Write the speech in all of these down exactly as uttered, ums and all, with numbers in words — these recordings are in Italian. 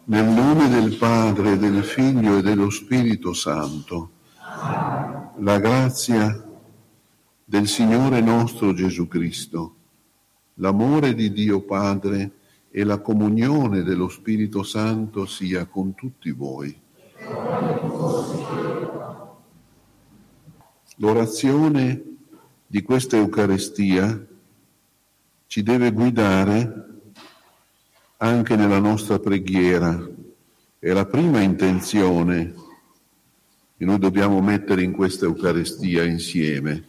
Nel nome del Padre, del Figlio e dello Spirito Santo. La grazia del Signore nostro Gesù Cristo, l'amore di Dio Padre e la comunione dello Spirito Santo sia con tutti voi. L'orazione di questa Eucaristia ci deve guidare anche nella nostra preghiera. È la prima intenzione che noi dobbiamo mettere in questa Eucaristia insieme.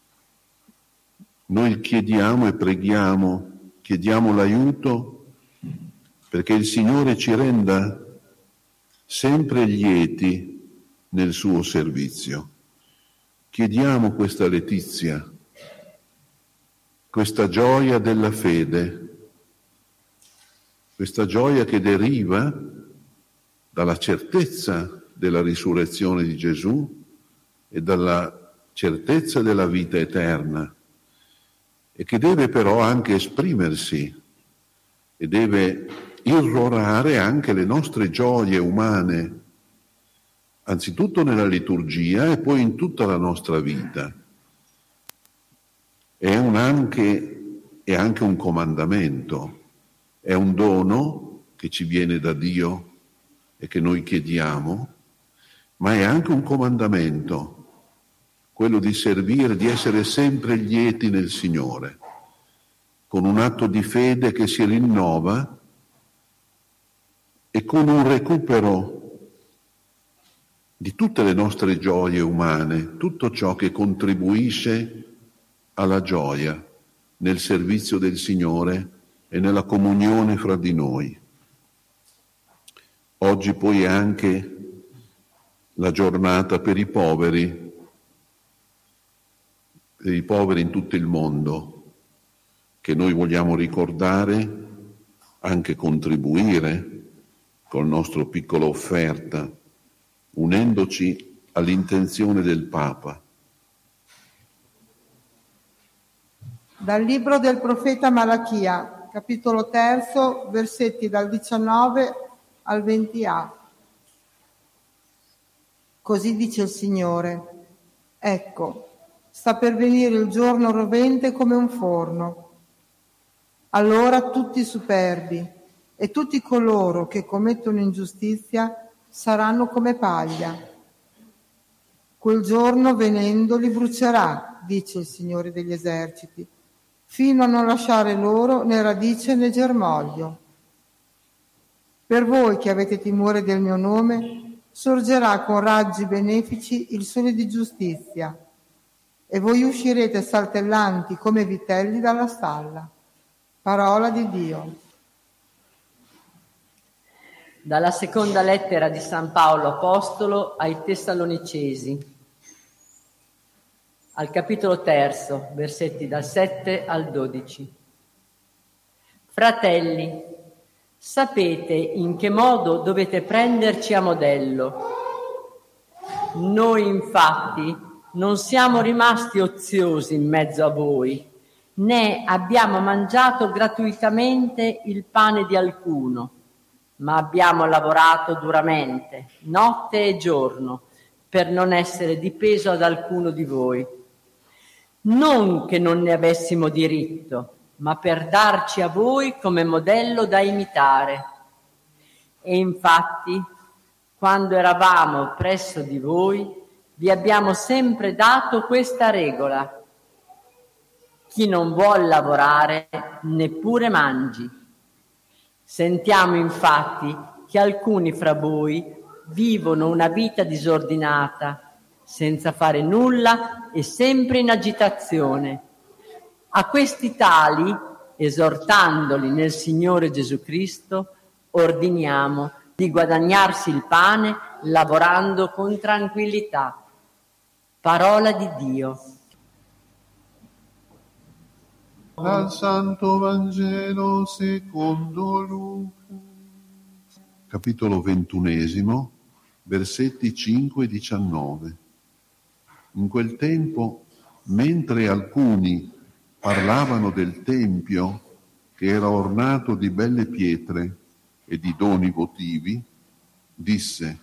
Noi chiediamo e preghiamo, chiediamo l'aiuto perché il Signore ci renda sempre lieti nel suo servizio. Chiediamo questa letizia, questa gioia della fede, questa gioia che deriva dalla certezza della risurrezione di Gesù e dalla certezza della vita eterna, e che deve però anche esprimersi e deve irrorare anche le nostre gioie umane, anzitutto nella liturgia e poi in tutta la nostra vita. È un anche, è anche un comandamento, è un dono che ci viene da Dio e che noi chiediamo, ma è anche un comandamento, quello di servire, di essere sempre lieti nel Signore, con un atto di fede che si rinnova e con un recupero di tutte le nostre gioie umane, tutto ciò che contribuisce alla gioia nel servizio del Signore e nella comunione fra di noi. Oggi poi è anche la giornata per i poveri, per i poveri in tutto il mondo, che noi vogliamo ricordare, anche contribuire col nostro piccola offerta, unendoci all'intenzione del Papa. Dal libro del profeta Malachia, capitolo terzo, versetti dal diciannove al venti a. Così dice il Signore: ecco, sta per venire il giorno rovente come un forno. Allora tutti i superbi e tutti coloro che commettono ingiustizia saranno come paglia. Quel giorno, venendo, li brucerà, dice il Signore degli eserciti, fino a non lasciare loro né radice né germoglio. Per voi che avete timore del mio nome, sorgerà con raggi benefici il sole di giustizia, e voi uscirete saltellanti come vitelli dalla stalla. Parola di Dio. Dalla seconda lettera di San Paolo Apostolo ai Tessalonicesi, al capitolo terzo, versetti dal sette al dodici. Fratelli, sapete in che modo dovete prenderci a modello. Noi infatti non siamo rimasti oziosi in mezzo a voi, né abbiamo mangiato gratuitamente il pane di alcuno, ma abbiamo lavorato duramente, notte e giorno, per non essere di peso ad alcuno di voi. Non che non ne avessimo diritto, ma per darci a voi come modello da imitare. E infatti, quando eravamo presso di voi, vi abbiamo sempre dato questa regola: chi non vuol lavorare neppure mangi. Sentiamo infatti che alcuni fra voi vivono una vita disordinata, senza fare nulla e sempre in agitazione. A questi tali, esortandoli nel Signore Gesù Cristo, ordiniamo di guadagnarsi il pane lavorando con tranquillità. Parola di Dio. Dal Santo Vangelo secondo Luca. Capitolo ventunesimo, versetti cinque e diciannove. In quel tempo, mentre alcuni parlavano del Tempio che era ornato di belle pietre e di doni votivi, disse: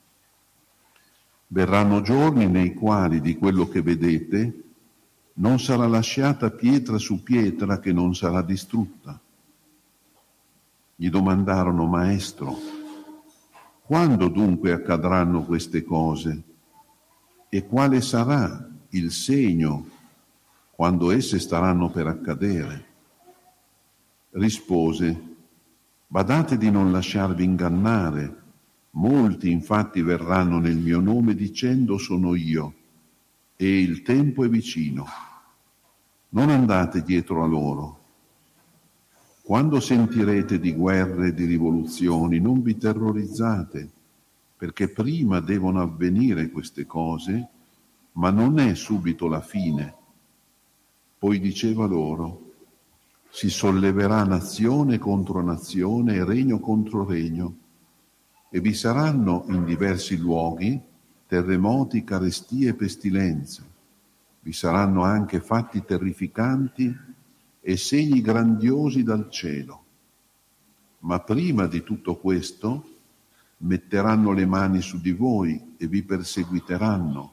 verranno giorni nei quali di quello che vedete non sarà lasciata pietra su pietra che non sarà distrutta. Gli domandarono: Maestro, quando dunque accadranno queste cose? E quale sarà il segno quando esse staranno per accadere? Rispose: badate di non lasciarvi ingannare. Molti infatti verranno nel mio nome dicendo: sono io, e il tempo è vicino. Non andate dietro a loro. Quando sentirete di guerre e di rivoluzioni, non vi terrorizzate, perché prima devono avvenire queste cose, ma non è subito la fine. Poi diceva loro: si solleverà nazione contro nazione e regno contro regno, e vi saranno in diversi luoghi terremoti, carestie e pestilenze. Vi saranno anche fatti terrificanti e segni grandiosi dal cielo. Ma prima di tutto questo metteranno le mani su di voi e vi perseguiteranno,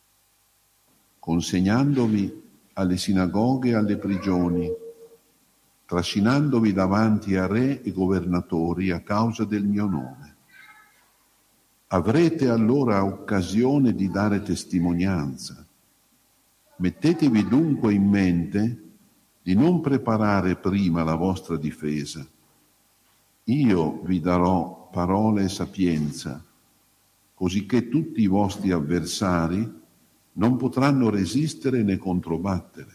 consegnandovi alle sinagoghe e alle prigioni, trascinandovi davanti a re e governatori a causa del mio nome. Avrete allora occasione di dare testimonianza. Mettetevi dunque in mente di non preparare prima la vostra difesa. Io vi darò parole e sapienza, cosicché tutti i vostri avversari non potranno resistere né controbattere.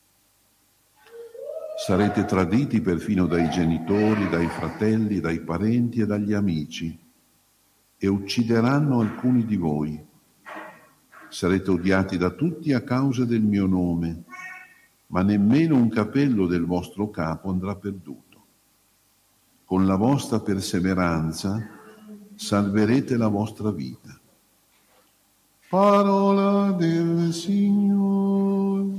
Sarete traditi perfino dai genitori, dai fratelli, dai parenti e dagli amici, e uccideranno alcuni di voi. Sarete odiati da tutti a causa del mio nome, ma nemmeno un capello del vostro capo andrà perduto. Con la vostra perseveranza salverete la vostra vita. Parola del Signore.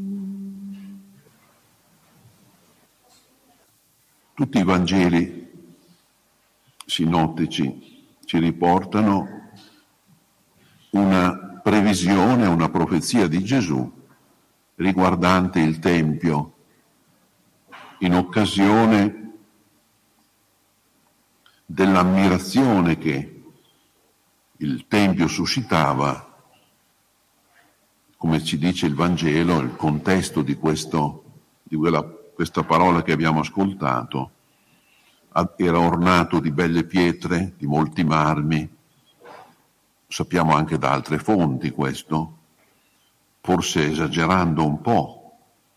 Tutti i Vangeli sinottici ci riportano una previsione, una profezia di Gesù riguardante il Tempio, in occasione dell'ammirazione che il Tempio suscitava. Come ci dice il Vangelo, il contesto di, questo, di quella, questa parola che abbiamo ascoltato era ornato di belle pietre, di molti marmi. Sappiamo anche da altre fonti questo, forse esagerando un po'.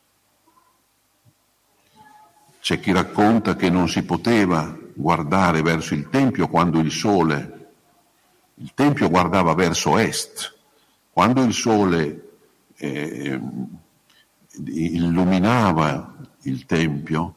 C'è chi racconta che non si poteva guardare verso il Tempio quando il sole, il Tempio guardava verso est, quando il sole eh, illuminava il Tempio,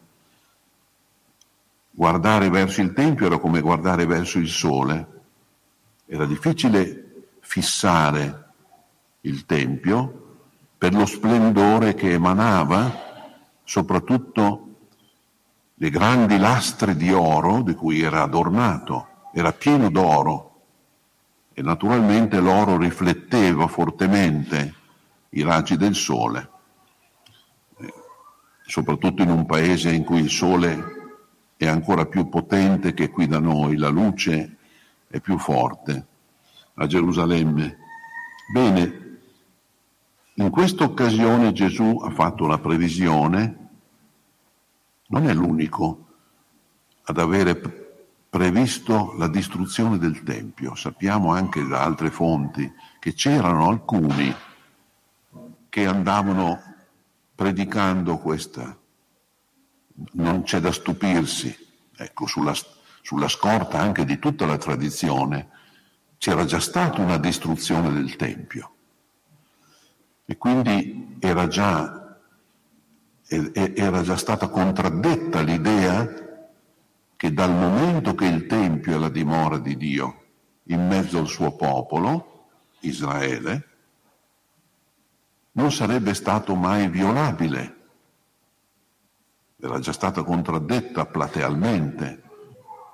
guardare verso il Tempio era come guardare verso il sole. Era difficile fissare il Tempio per lo splendore che emanava, soprattutto le grandi lastre di oro di cui era adornato, era pieno d'oro e naturalmente l'oro rifletteva fortemente i raggi del sole, eh, soprattutto in un paese in cui il sole è ancora più potente che qui da noi, la luce è più forte, a Gerusalemme. Bene, in questa occasione Gesù ha fatto una previsione. Non è l'unico ad avere previsto la distruzione del Tempio. Sappiamo anche da altre fonti che c'erano alcuni che andavano predicando questa. Non c'è da stupirsi, ecco, sulla, sulla scorta anche di tutta la tradizione c'era già stata una distruzione del Tempio e quindi era già, era già stata contraddetta l'idea che dal momento che il Tempio è la dimora di Dio in mezzo al suo popolo, Israele, non sarebbe stato mai violabile. Era già stata contraddetta platealmente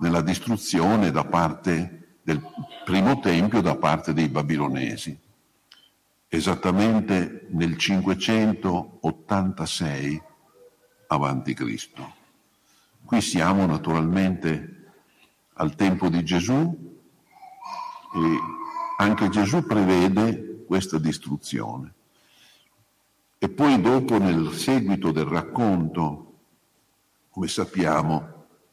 nella distruzione da parte del primo tempio da parte dei babilonesi, esattamente nel cinquecentottantasei avanti Cristo. Qui siamo naturalmente al tempo di Gesù e anche Gesù prevede questa distruzione. E poi dopo, nel seguito del racconto, come sappiamo,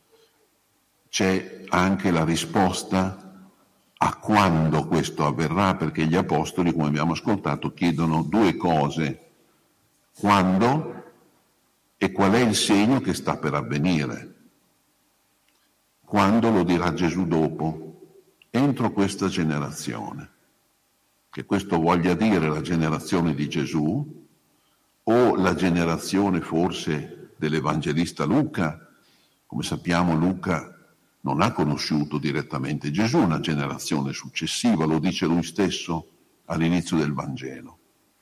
c'è anche la risposta a quando questo avverrà, perché gli apostoli, come abbiamo ascoltato, chiedono due cose: quando e qual è il segno che sta per avvenire. Quando lo dirà Gesù dopo, entro questa generazione. Che questo voglia dire la generazione di Gesù o la generazione forse dell'Evangelista Luca. Come sappiamo, Luca non ha conosciuto direttamente Gesù, una generazione successiva, lo dice lui stesso all'inizio del Vangelo.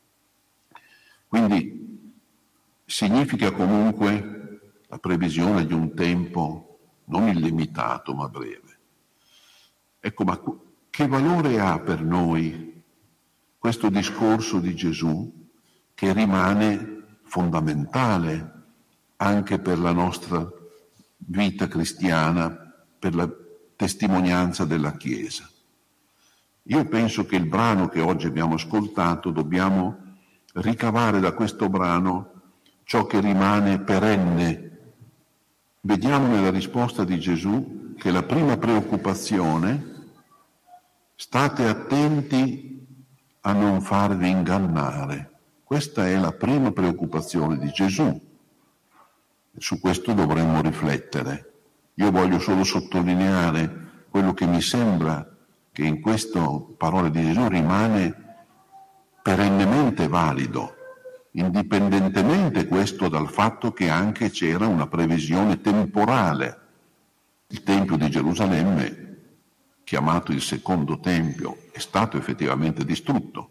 Quindi significa comunque la previsione di un tempo non illimitato ma breve. Ecco, ma che valore ha per noi questo discorso di Gesù, che rimane fondamentale anche per la nostra vita cristiana, per la testimonianza della Chiesa? Io penso che il brano che oggi abbiamo ascoltato, dobbiamo ricavare da questo brano ciò che rimane perenne. Vediamo nella risposta di Gesù che la prima preoccupazione: state attenti a non farvi ingannare. Questa è la prima preoccupazione di Gesù. Su questo dovremmo riflettere. Io voglio solo sottolineare quello che mi sembra che in queste parole di Gesù rimane perennemente valido, indipendentemente questo dal fatto che anche c'era una previsione temporale. Il Tempio di Gerusalemme, chiamato il secondo Tempio, è stato effettivamente distrutto.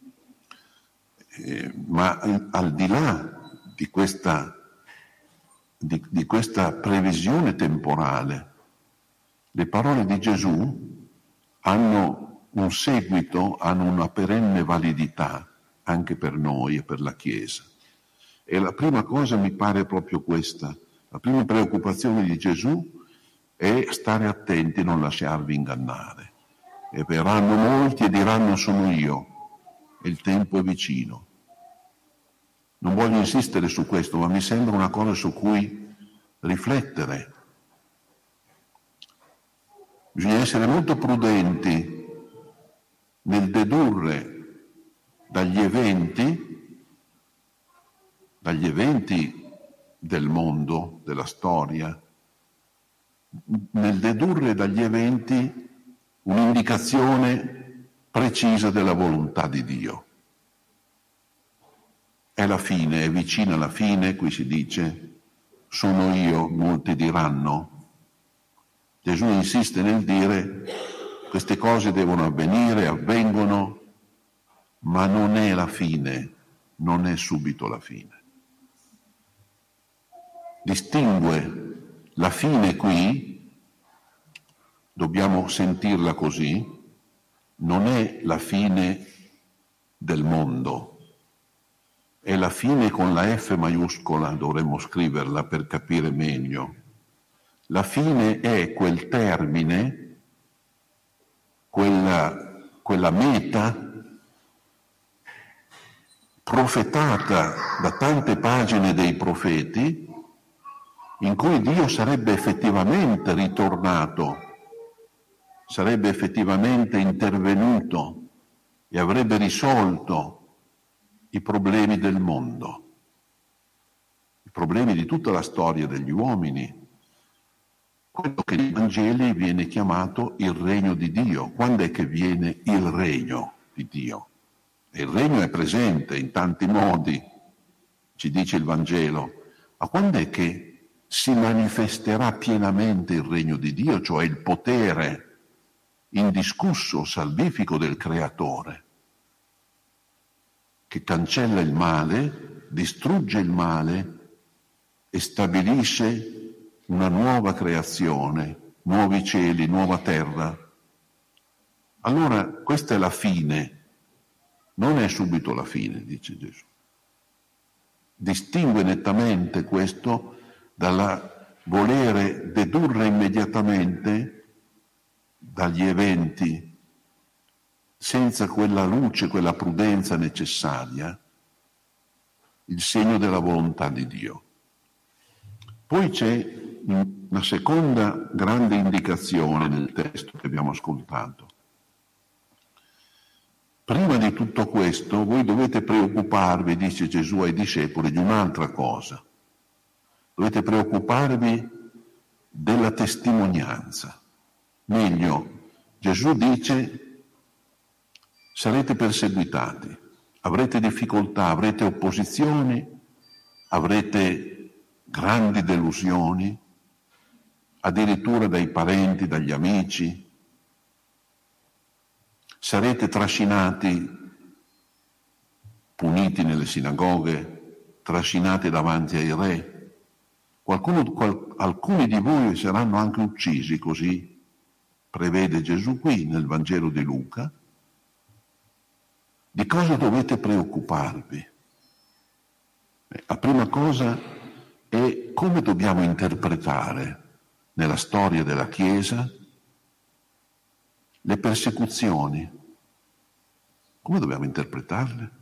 Eh, ma al di là di questa Di, di questa previsione temporale, le parole di Gesù hanno un seguito, hanno una perenne validità anche per noi e per la Chiesa. E la prima cosa mi pare proprio questa: la prima preoccupazione di Gesù è stare attenti a non lasciarvi ingannare. E verranno molti e diranno: sono io, e il tempo è vicino. Non voglio insistere su questo, ma mi sembra una cosa su cui riflettere. Bisogna essere molto prudenti nel dedurre dagli eventi, dagli eventi del mondo, della storia, nel dedurre dagli eventi un'indicazione precisa della volontà di Dio. È la fine, è vicina la fine, qui si dice: sono io, molti diranno. Gesù insiste nel dire: queste cose devono avvenire, avvengono, ma non è la fine, non è subito la fine. Distingue la fine qui, dobbiamo sentirla così, non è la fine del mondo. È la fine con la F maiuscola, dovremmo scriverla per capire meglio. La fine è quel termine, quella, quella meta profetata da tante pagine dei profeti, in cui Dio sarebbe effettivamente ritornato, sarebbe effettivamente intervenuto e avrebbe risolto i problemi del mondo, i problemi di tutta la storia degli uomini, quello che nei Vangeli viene chiamato il regno di Dio. Quando è che viene il regno di Dio? E il regno è presente in tanti modi, ci dice il Vangelo, ma quando è che si manifesterà pienamente il regno di Dio, cioè il potere indiscusso, salvifico del Creatore, che cancella il male, distrugge il male e stabilisce una nuova creazione, nuovi cieli, nuova terra. Allora questa è la fine, non è subito la fine, dice Gesù. Distingue nettamente questo dalla volere dedurre immediatamente dagli eventi, senza quella luce, quella prudenza necessaria, il segno della volontà di Dio. Poi c'è una seconda grande indicazione nel testo che abbiamo ascoltato. Prima di tutto questo, voi dovete preoccuparvi, dice Gesù ai discepoli, di un'altra cosa. Dovete preoccuparvi della testimonianza. Meglio, Gesù dice, sarete perseguitati, avrete difficoltà, avrete opposizioni, avrete grandi delusioni, addirittura dai parenti, dagli amici. Sarete trascinati, puniti nelle sinagoghe, trascinati davanti ai re. Qualcuno, qual, alcuni di voi saranno anche uccisi, così prevede Gesù qui nel Vangelo di Luca. Di cosa dovete preoccuparvi? La prima cosa è come dobbiamo interpretare nella storia della Chiesa le persecuzioni. Come dobbiamo interpretarle?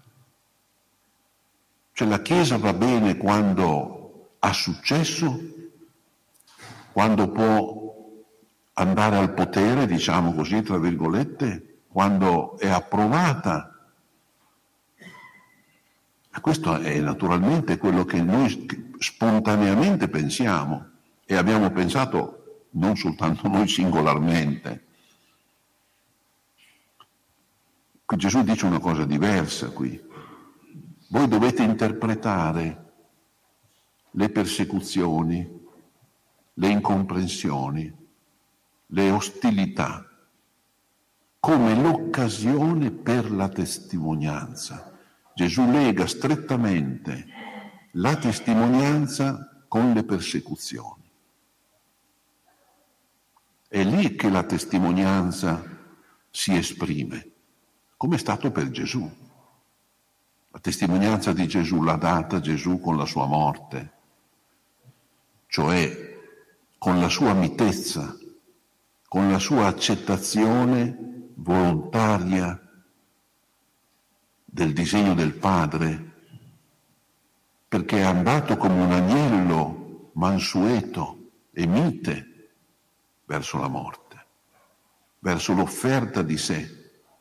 Cioè la Chiesa va bene quando ha successo, quando può andare al potere, diciamo così, tra virgolette, quando è approvata. E questo è naturalmente quello che noi spontaneamente pensiamo e abbiamo pensato non soltanto noi singolarmente. Qui Gesù dice una cosa diversa qui. Voi dovete interpretare le persecuzioni, le incomprensioni, le ostilità come l'occasione per la testimonianza. Gesù lega strettamente la testimonianza con le persecuzioni. È lì che la testimonianza si esprime, come è stato per Gesù. La testimonianza di Gesù l'ha data Gesù con la sua morte, cioè con la sua mitezza, con la sua accettazione volontaria del disegno del Padre, perché è andato come un agnello mansueto e mite verso la morte, verso l'offerta di sé.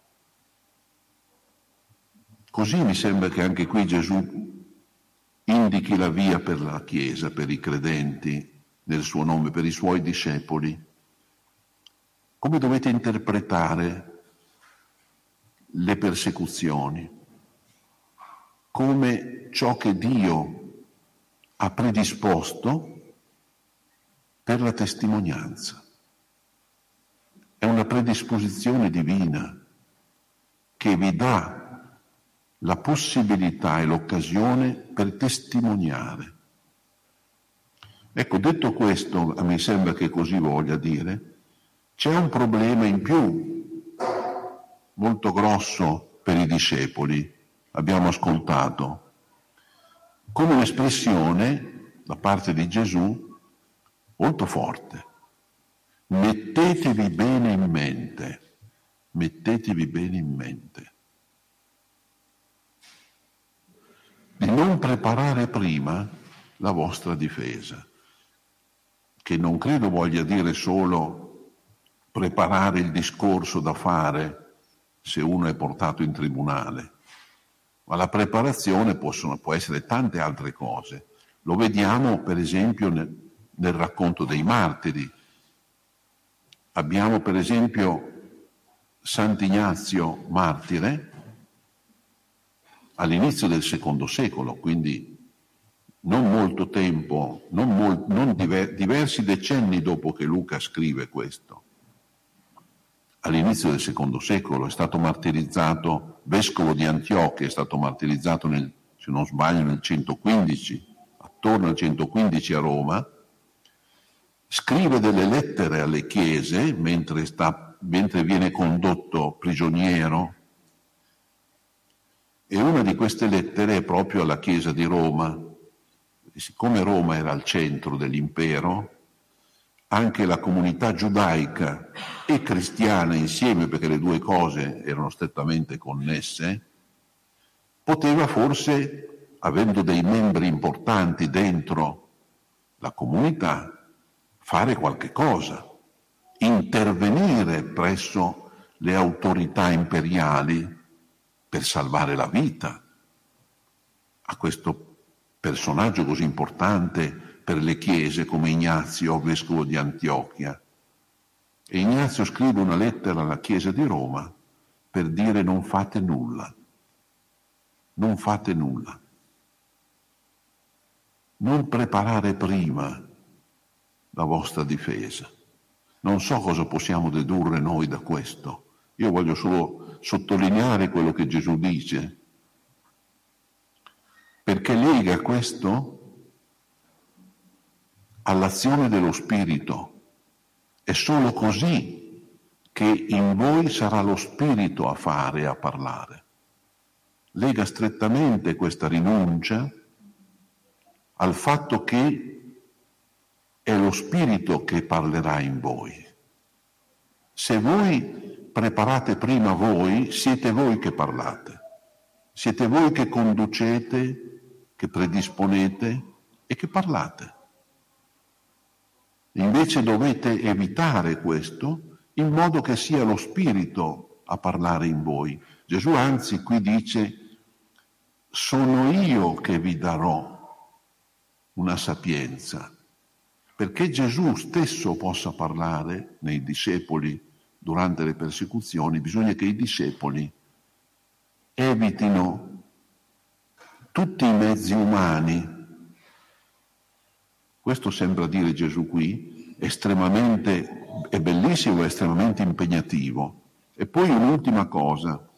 Così mi sembra che anche qui Gesù indichi la via per la Chiesa, per i credenti nel suo nome, per i suoi discepoli. Come dovete interpretare le persecuzioni? Come ciò che Dio ha predisposto per la testimonianza. È una predisposizione divina che vi dà la possibilità e l'occasione per testimoniare. Ecco, detto questo, a me sembra che così voglia dire, c'è un problema in più, molto grosso per i discepoli, abbiamo ascoltato, come un'espressione da parte di Gesù molto forte. Mettetevi bene in mente, mettetevi bene in mente. Di non preparare prima la vostra difesa, che non credo voglia dire solo preparare il discorso da fare se uno è portato in tribunale, ma la preparazione possono, può essere tante altre cose. Lo vediamo per esempio nel, nel racconto dei martiri. Abbiamo per esempio Sant'Ignazio martire, all'inizio del secondo secolo, quindi non molto tempo, non, mol, non diver, diversi decenni dopo che Luca scrive questo. All'inizio del secondo secolo è stato martirizzato, vescovo di Antiochia, è stato martirizzato nel, se non sbaglio, nel centoquindici, attorno al centoquindici a Roma, scrive delle lettere alle chiese mentre, sta, mentre viene condotto prigioniero, e una di queste lettere è proprio alla Chiesa di Roma. E siccome Roma era al centro dell'impero, anche la comunità giudaica e cristiana insieme, perché le due cose erano strettamente connesse, poteva forse, avendo dei membri importanti dentro la comunità, fare qualche cosa, intervenire presso le autorità imperiali per salvare la vita a questo personaggio così importante per le chiese come Ignazio, vescovo di Antiochia. E Ignazio scrive una lettera alla Chiesa di Roma per dire: non fate nulla, non fate nulla, non preparare prima la vostra difesa. Non so cosa possiamo dedurre noi da questo. Io voglio solo sottolineare quello che Gesù dice, perché lega questo all'azione dello Spirito. È solo così che in voi sarà lo Spirito a fare e a parlare. Lega strettamente questa rinuncia al fatto che è lo Spirito che parlerà in voi. Se voi preparate prima voi, siete voi che parlate, siete voi che conducete, che predisponete e che parlate. Invece dovete evitare questo in modo che sia lo Spirito a parlare in voi. Gesù anzi qui dice: sono io che vi darò una sapienza, perché Gesù stesso possa parlare nei discepoli durante le persecuzioni. Bisogna che i discepoli evitino tutti i mezzi umani. Questo sembra dire Gesù qui, estremamente, è bellissimo, è estremamente impegnativo. E poi un'ultima cosa: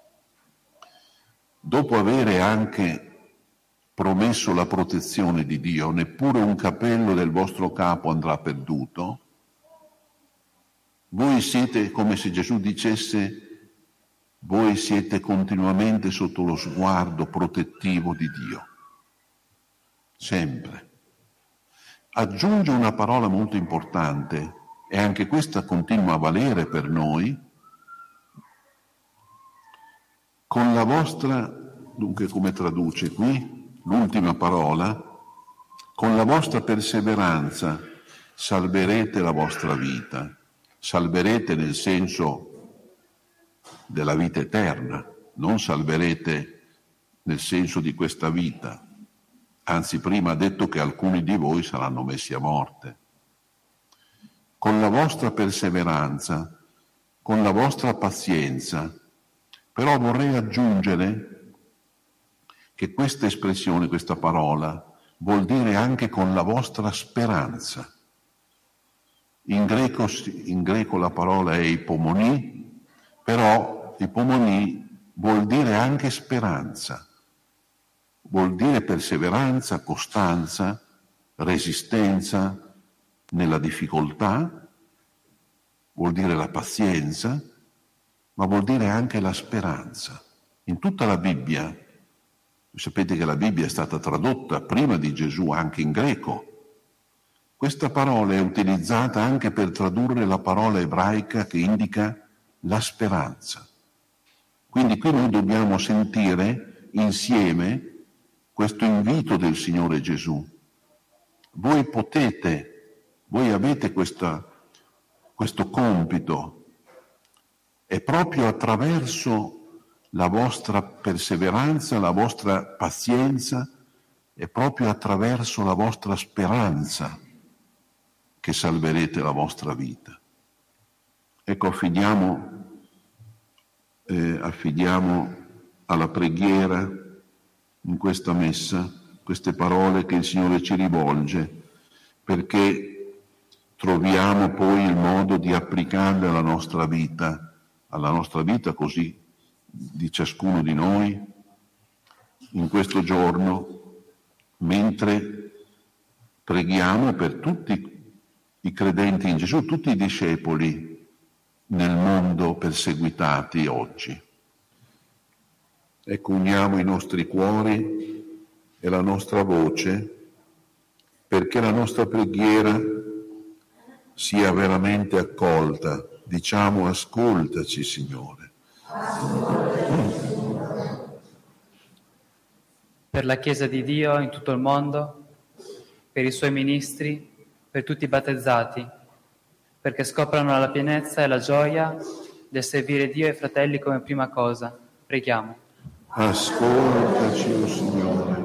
dopo avere anche promesso la protezione di Dio, neppure un capello del vostro capo andrà perduto, voi siete, come se Gesù dicesse, voi siete continuamente sotto lo sguardo protettivo di Dio, sempre. Aggiunge una parola molto importante, e anche questa continua a valere per noi: con la vostra, dunque come traduce qui l'ultima parola, con la vostra perseveranza salverete la vostra vita. Salverete nel senso della vita eterna, non salverete nel senso di questa vita. Anzi, prima ha detto che alcuni di voi saranno messi a morte. Con la vostra perseveranza, con la vostra pazienza, però vorrei aggiungere che questa espressione, questa parola, vuol dire anche con la vostra speranza. In greco, in greco la parola è ipomoni, però ipomoni vuol dire anche speranza. Vuol dire perseveranza, costanza, resistenza nella difficoltà, vuol dire la pazienza, ma vuol dire anche la speranza. In tutta la Bibbia, sapete che la Bibbia è stata tradotta prima di Gesù anche in greco. Questa parola è utilizzata anche per tradurre la parola ebraica che indica la speranza. Quindi qui noi dobbiamo sentire insieme questo invito del Signore Gesù. Voi potete, voi avete questa, questo compito, e proprio attraverso la vostra perseveranza, la vostra pazienza, è proprio attraverso la vostra speranza che salverete la vostra vita. Ecco, affidiamo, eh, affidiamo alla preghiera in questa messa queste parole che il Signore ci rivolge, perché troviamo poi il modo di applicarle alla nostra vita, alla nostra vita così di ciascuno di noi, in questo giorno, mentre preghiamo per tutti i credenti in Gesù, tutti i discepoli nel mondo perseguitati oggi. Ecco, uniamo i nostri cuori e la nostra voce perché la nostra preghiera sia veramente accolta. Diciamo: ascoltaci, Signore. Per la Chiesa di Dio in tutto il mondo, per i suoi ministri, per tutti i battezzati, perché scoprano la pienezza e la gioia del servire Dio e i fratelli come prima cosa. Preghiamo. Ascoltaci, o Signore.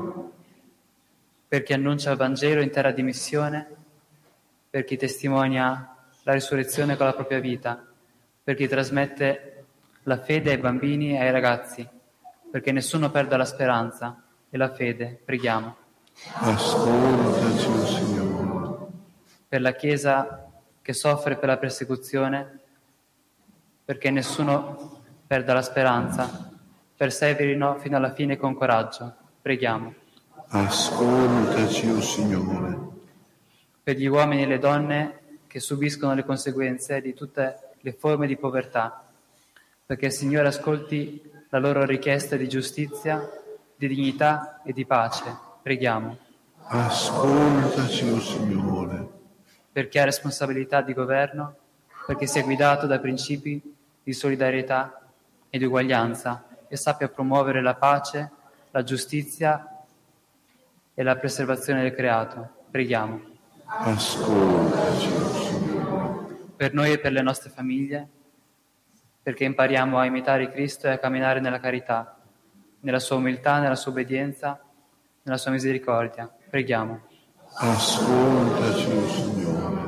Per chi annuncia il Vangelo in terra di missione, per chi testimonia la risurrezione con la propria vita, per chi trasmette la fede ai bambini e ai ragazzi, perché nessuno perda la speranza e la fede. Preghiamo. Ascoltaci, o Signore. Per la Chiesa che soffre per la persecuzione, perché nessuno perda la speranza, perseverino fino alla fine con coraggio. Preghiamo. Ascoltaci, o Signore. Per gli uomini e le donne che subiscono le conseguenze di tutte le forme di povertà, perché il Signore ascolti la loro richiesta di giustizia, di dignità e di pace. Preghiamo. Ascoltaci, o Signore. Per chi ha responsabilità di governo, perché sia guidato da principi di solidarietà e di uguaglianza e sappia promuovere la pace, la giustizia e la preservazione del creato. Preghiamo. Ascoltaci, o Signore. Per noi e per le nostre famiglie, perché impariamo a imitare Cristo e a camminare nella carità, nella sua umiltà, nella sua obbedienza, nella sua misericordia. Preghiamo. Ascoltaci, o Signore.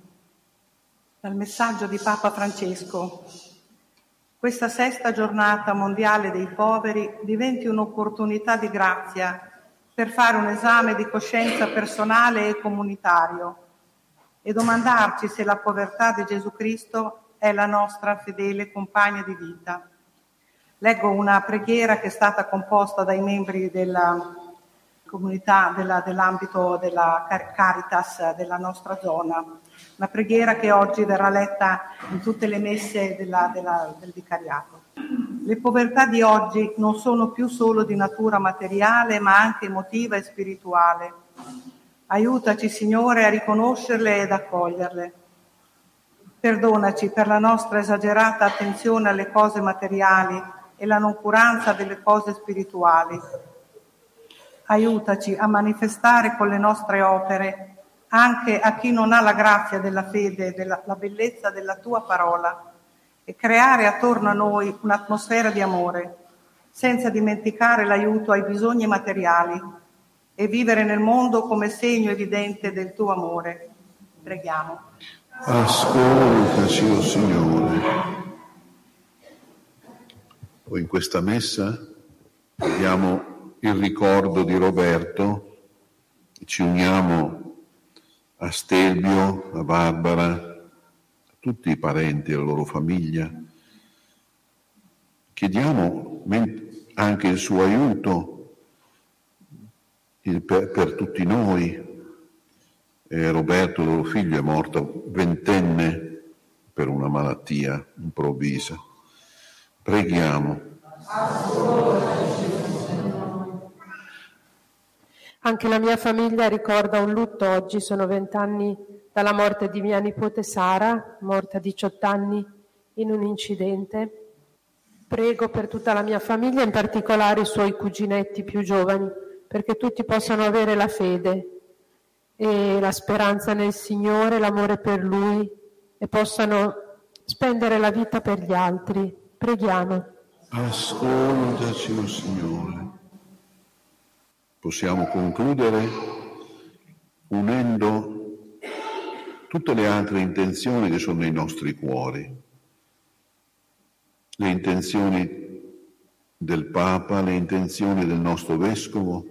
Dal messaggio di Papa Francesco. Questa sesta giornata mondiale dei poveri diventi un'opportunità di grazia per fare un esame di coscienza personale e comunitario e domandarci se la povertà di Gesù Cristo è la nostra fedele compagna di vita. Leggo una preghiera che è stata composta dai membri della comunità della, dell'ambito della Caritas della nostra zona, una preghiera che oggi verrà letta in tutte le messe della, della, del vicariato. Le povertà di oggi non sono più solo di natura materiale, ma anche emotiva e spirituale. Aiutaci, Signore, a riconoscerle ed accoglierle. Perdonaci per la nostra esagerata attenzione alle cose materiali e la noncuranza delle cose spirituali. Aiutaci a manifestare con le nostre opere anche a chi non ha la grazia della fede, della, la bellezza della tua parola, e creare attorno a noi un'atmosfera di amore, senza dimenticare l'aiuto ai bisogni materiali, e vivere nel mondo come segno evidente del tuo amore. Preghiamo. Ascoltaci, o Signore. Poi in questa messa abbiamo il ricordo di Roberto, ci uniamo a Stelvio, a Barbara, a tutti i parenti e la loro famiglia. Chiediamo anche il suo aiuto per, per tutti noi. E Roberto, loro figlio, è morto ventenne per una malattia improvvisa. Preghiamo. Anche la mia famiglia ricorda un lutto oggi, sono vent'anni dalla morte di mia nipote Sara, morta a diciotto anni in un incidente. Prego per tutta la mia famiglia, in particolare i suoi cuginetti più giovani, perché tutti possano avere la fede e la speranza nel Signore, l'amore per Lui, e possano spendere la vita per gli altri. Preghiamo. Ascoltaci, o Signore. Possiamo concludere unendo tutte le altre intenzioni che sono nei nostri cuori. Le intenzioni del Papa, le intenzioni del nostro Vescovo,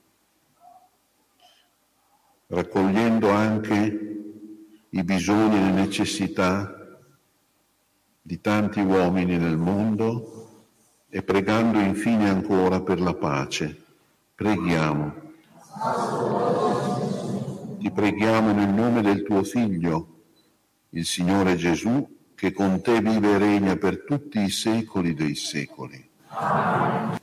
raccogliendo anche i bisogni e le necessità di tanti uomini nel mondo e pregando infine ancora per la pace. Preghiamo. Ti preghiamo nel nome del tuo Figlio, il Signore Gesù, che con te vive e regna per tutti i secoli dei secoli. Amen.